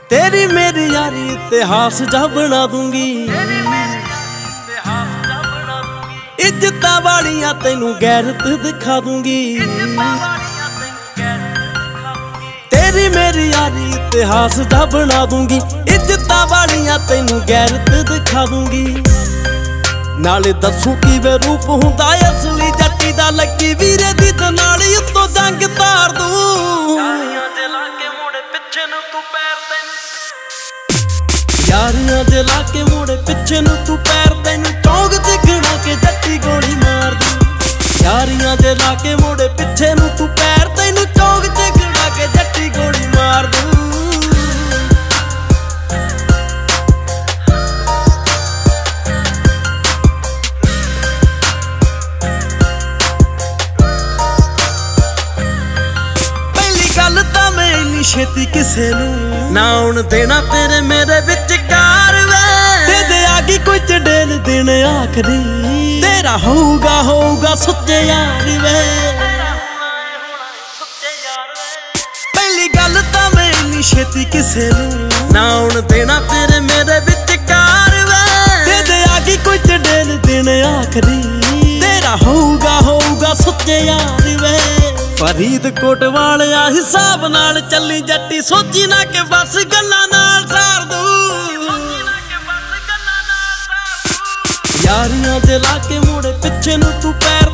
तेरी मेरी यारी इतिहास जा बना दूंगी। इज्जतां वालियां तैनू गैरत दिखा दूंगी। तेरी मेरी यारी इतिहास जा बना दूंगी। इज्जतां वालियां तैनू गैरत दिखा दूंगी। नाले दसू किवें रूप हुंदा असली जट्टी दा। लगी वीरे दी ते नाल उत्तों जंग तार दूं। यारियां दे लाके मोड़े पिछे नूं तू पैर तैनू चौंक च गिणा के जट्टी गोली मार दूं। यारियां दे लाके मोड़े पिछे नूं तू पैर तैनू चौंक च गिणा के जट्टी गोली मार दूं। पहली गल तां मैं इन्नी छेती किसे नूं ना आउण देना तेरे मेरे विचकार वे। ते जे आ गई कोई चड़ेल दिन आखरी तेरा होऊगा सुच्चे यार वे। पहली गल तां मैं इन्नी छेती किसे नूं ना आउण देना तेरे मेरे विचकार वे। ते जे आ गई कोई चड़ेल दिन आखरी तेरा होऊगा सुच्चे यार वे। फरीदकोट वालिया हिसाब नाल चली जट्टी सोची ना के बस गल्लां नाल सार दूं। यारियां दे लाके मोड़े पिछे नूं तू पैर